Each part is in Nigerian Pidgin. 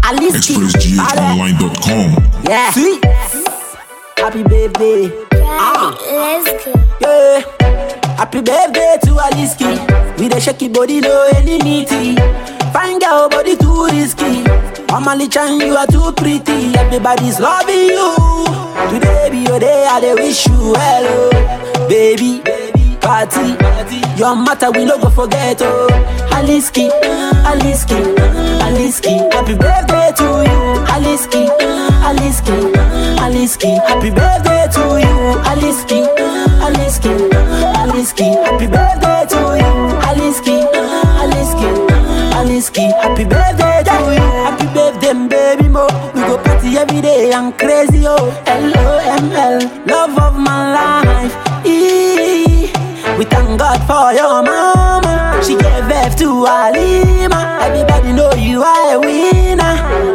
ExpressGHOnline.com. Yeah. Sweet. Happy birthday. Let's go. Yeah. Happy birthday to Aliski. With a shaky body, no enmity. Fine girl, body too risky. Mama Lichan, you are too pretty. Everybody's loving you. Today be your day, I dey wish you hello. Baby, party. Your matter we no go forget, oh. Aliski, Aliski, Aliski. Happy birthday to you. Aliski, Aliski, Aliski. Happy birthday to you. Aliski, Aliski, Aliski. Happy birthday to you. Aliski, Aliski, Aliski. Happy birthday to you. Happy birthday, baby mo. We go party every day and crazy, oh. LOML, love of my life. We thank God for your mama. She gave birth to Halima. Everybody know you are a winner.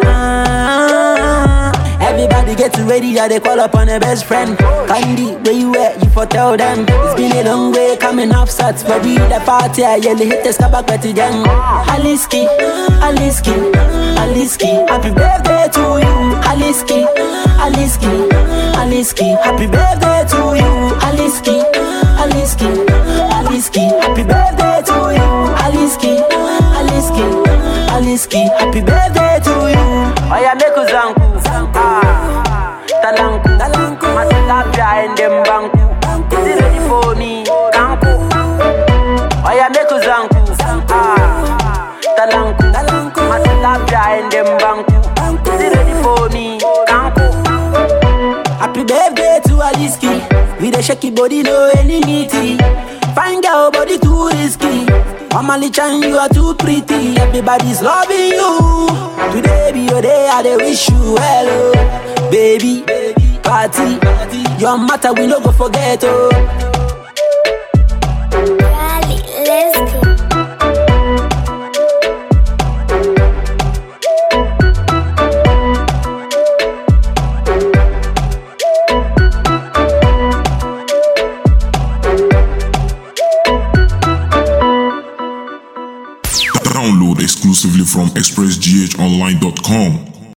Everybody get ready, yeah, they call upon a best friend. Candy, where you at? You for tell them. It's been a long way coming up, sats. Ready the party, yeah, they hit the sky back again. Aliski, Aliski, Aliski. Happy birthday to you. Aliski, Aliski, Aliski. Happy birthday to you. Aliski, Aliski, Aliski. Happy birthday to you. Aliski, Aliski, Aliski. Happy birthday to you. Oya make uzanku, talanku, talanku. Matilapia and them banku. Is it ready for me? Kanku. Oya make uzanku, talanku, talanku. Matilapia and them banku. Is it ready for me? Kanku. Happy birthday to Aliski. With a shaky body, no enmity. Fine girl, body too risky. Mama Lichan, you are too pretty. Everybody's loving you. Today be your day, I dey wish you hello. Baby, party. Your matter we no go forget, oh. Rally, let's go. Download exclusively from ExpressGHOnline.com.